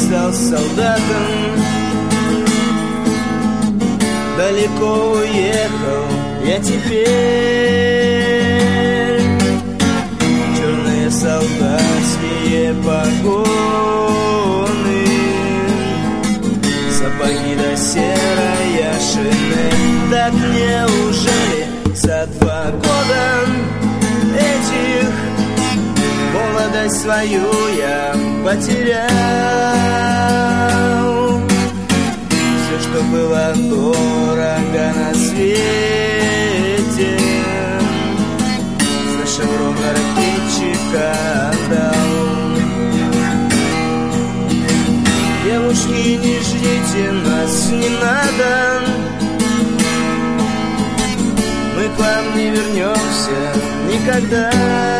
стал солдатом, далеко уехал я теперь. Черные солдатские погоны, сапоги да серая шинель. Так неужели за 2 года этих молодость свою я потерял? Все, что было дорого на свете, за шеврон ракетчика отдал. Девушки, не ждите нас, не надо, мы к вам не вернемся никогда.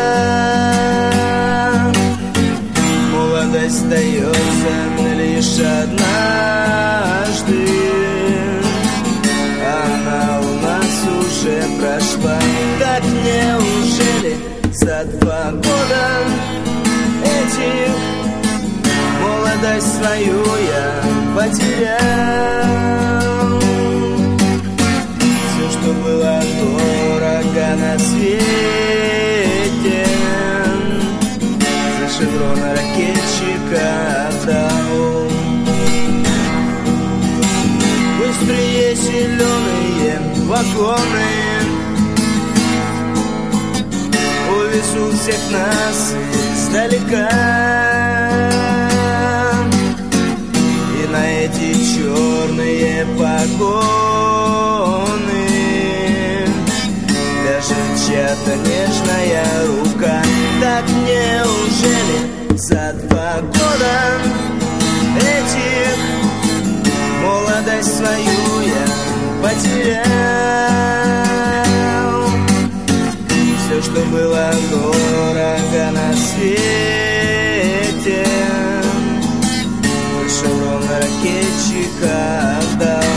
Молодость дается лишь однажды, она у нас уже прошла. Так неужели за 2 года этих молодость свою я потерял? Все, что было дорого на свете, за шеврон ракетчика отдал. Быстрее зеленые вагоны увезут всех нас издалека, и на эти черные погоны ляжет чья-то нежная рука. Так неужели за 2 года этих молодость свою я потерял? Все, что было дорого на свете, шеврон ракетчика отдал.